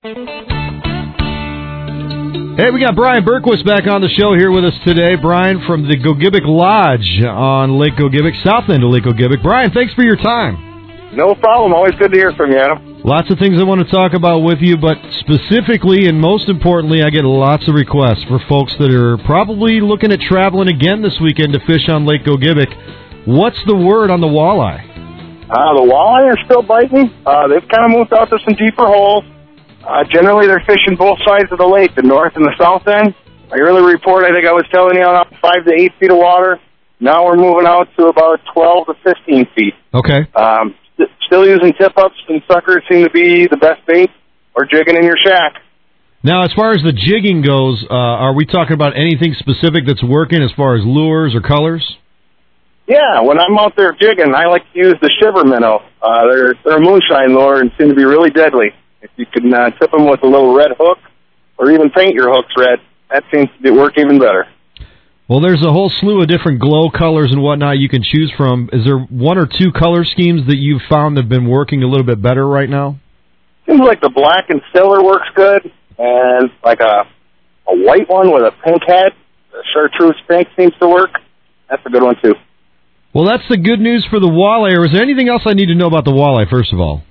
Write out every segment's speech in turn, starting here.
Hey, we got Brian Berquist back on the show here with us today. Brian from the Gogebic Lodge on Lake Gogebic, south end of Lake Gogebic. Brian, thanks for your time. No problem. Always good to hear from you, Adam. Lots of things I want to talk about with you, but specifically and most importantly, I get lots of requests for folks that are probably looking at traveling again this weekend to fish on Lake Gogebic. What's the word on the walleye? The walleye are still biting. They've kind of moved out to some deeper holes. Generally, they're fishing both sides of the lake, the north and the south end. My early report, I think I was telling you, on 5 to 8 feet of water. Now we're moving out to about 12 to 15 feet. Okay. Still using tip-ups, and suckers seem to be the best bait, or jigging in your shack. Now, as far as the jigging goes, are we talking about anything specific that's working as far as lures or colors? Yeah, when I'm out there jigging, I like to use the shiver minnow. They're a moonshine lure and seem to be really deadly. If you can tip them with a little red hook, or even paint your hooks red, that seems to work even better. Well, there's a whole slew of different glow colors and whatnot you can choose from. Is there one or two color schemes that you've found that have been working a little bit better right now? Seems like the black and silver works good, and like a white one with a pink head, the chartreuse pink seems to work. That's a good one, too. Well, that's the good news for the walleye. Or is there anything else I need to know about the walleye, first of all?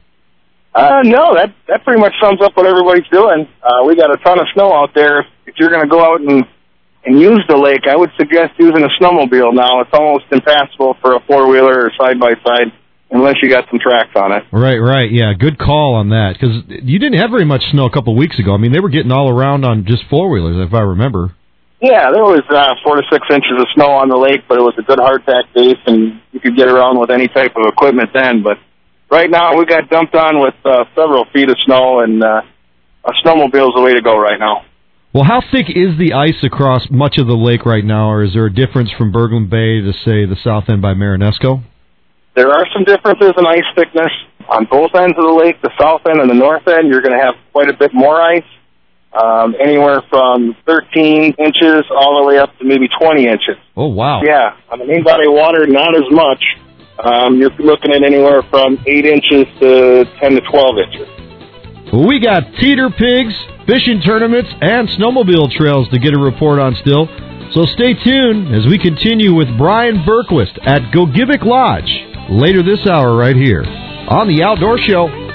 No, that pretty much sums up what everybody's doing. We got a ton of snow out there. If you're going to go out and use the lake, I would suggest using a snowmobile now. It's almost impassable for a four-wheeler or side-by-side unless you got some tracks on it. Right, yeah. Good call on that, because you didn't have very much snow a couple of weeks ago. I mean, they were getting all around on just four-wheelers, if I remember. Yeah, there was 4 to 6 inches of snow on the lake, but it was a good hardtack base, and you could get around with any type of equipment then, but right now, we got dumped on with several feet of snow, and a snowmobile's the way to go right now. Well, how thick is the ice across much of the lake right now, or is there a difference from Berglund Bay to, say, the south end by Marinesco? There are some differences in ice thickness. On both ends of the lake, the south end and the north end, you're going to have quite a bit more ice, anywhere from 13 inches all the way up to maybe 20 inches. Oh, wow. Yeah, on the main body of water, not as much. You're looking at anywhere from 8 inches to 10 to 12 inches. Well, we got teeter pigs, fishing tournaments, and snowmobile trails to get a report on still. So stay tuned as we continue with Brian Berquist at Gogebic Lodge later this hour right here on The Outdoor Show.